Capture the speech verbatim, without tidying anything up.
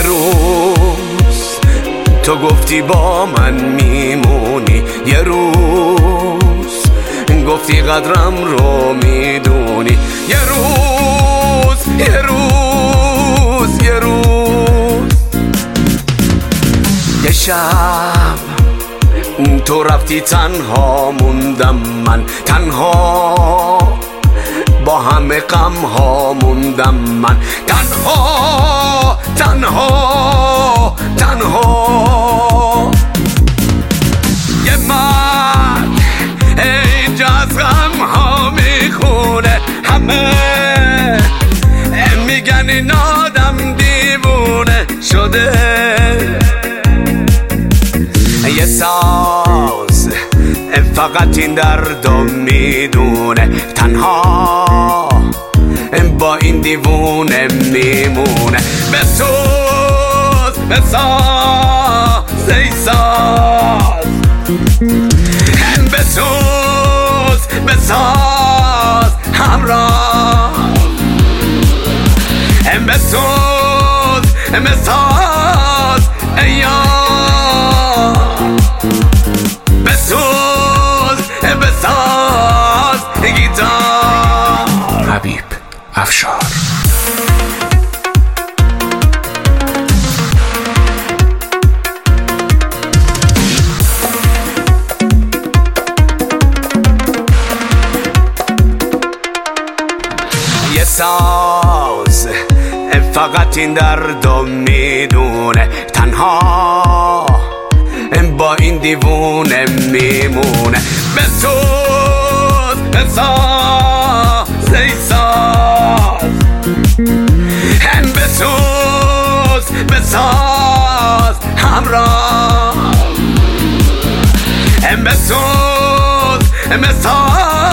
روز تو گفتی با من میمونی، یه روز گفتی قدرم رو میدونی، یه روز یه روز یه روز یه شب تو رفتی تنها موندم من، تنها با همه غم ها موندم من، تنها تنها تنها. یه من اینجا از غم ها میخونه، همه میگن این آدم دیوونه شده. یه ساز فقط این دردو میدونه، تنها با این دیوونه میمونه. بسوز بساز ای ساز، بسوز بساز همراه، بسوز بساز ای یار، بسوز بساز گیتار. حبیب افشار. یه ساز فقط این دردو میدونه، تنها با این دیوونه میمونه. بسوز بساز ای ساز، بسوز بساز همراه، بسوز بساز